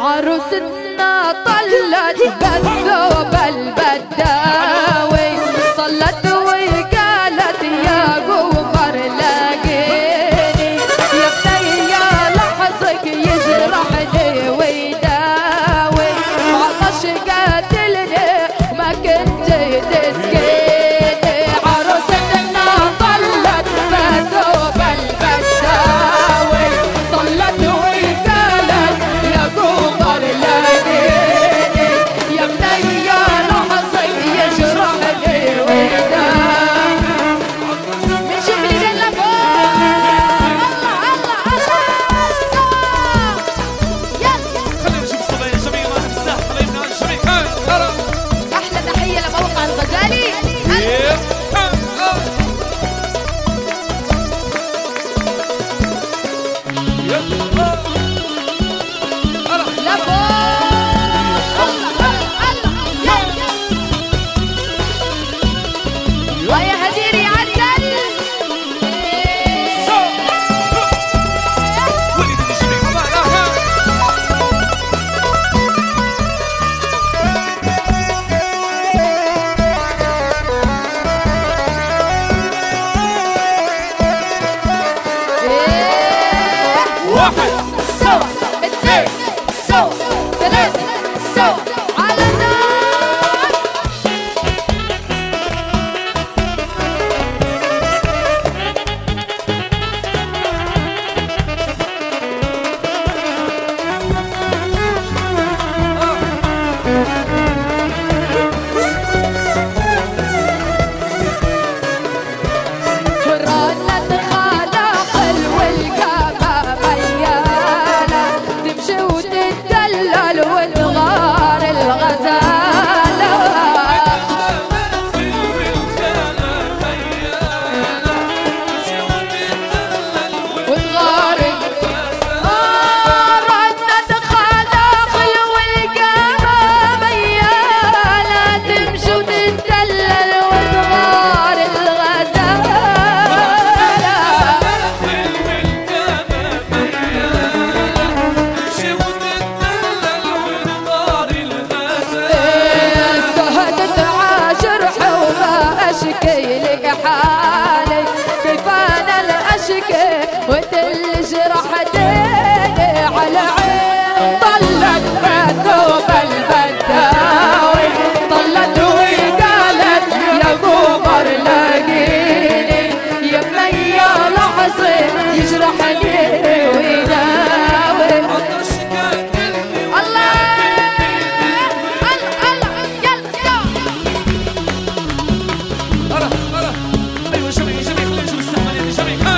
عروستنا طلت بالثوب البداوي، صلت وقالت يا قمر لاقيني، يا بني لحظك يجرحني ويداوي، عطش قاتلني ما كنت تسقيني. عروستنا طلت بالثوب البداوي، صلت وقالت يا قمر لاقيني، يا بني لحظك يجرحني ويداوي. من شبلي جنة فوق الله الله الله يلا. خلينا نشوف الصبايا جميع ما بالساحة حبايبنا جميع. أحلى تحية لموقع الغزالي. ويا هديري عسل واحد سوا اثنين سوا ثلاثة سوا على النار. ورانت خلاقل والقامة ميالة، تمشي وتتدلل وتغار الغزالة، وتغار رنت خلاقل والقامة ميالة، تمشي وتتدلل وتغار الغزالة. استهدت عاشرح وما اشكي لك حالي، كيف انا الاشكي وتل جرحتيني على عين. طلت بثوب البداوي، طلت وقالت يا قمر لاقيني، يا بني لحظي يجرحني ويداوي. الله الله يلا ايوه جميع جميع خلينا نشوف السحبة يا جميع.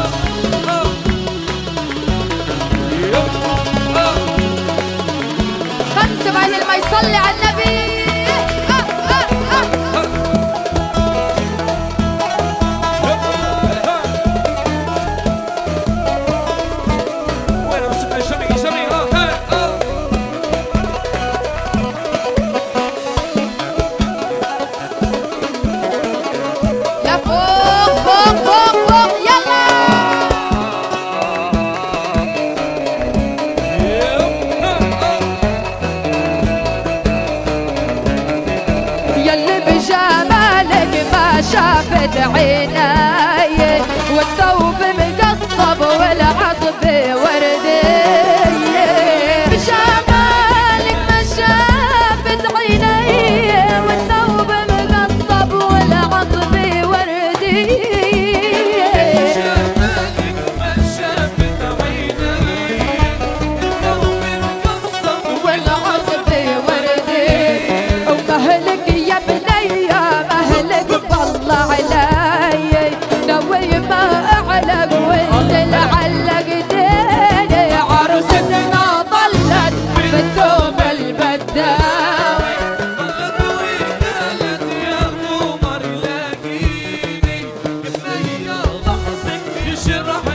خمسة بعد ما يصلي على النبي. وين مسكنا جميع جميع. يا فوق فوق فوق فوق يلا. يلي بجمالك ما شافت عيناي، والثوب مقصب والعصب وردي. بجمالك ما شافت عيناي، والثوب مقصب والعصب وردي. والعصب وردي. ومهلك يا بني مهلك بالله علي، نوي ما اعلق وانت لعلق ديني. عروستنا ضلت بالثوب البداوي، يا قمر لاقيني، يا بني لحظك يجرح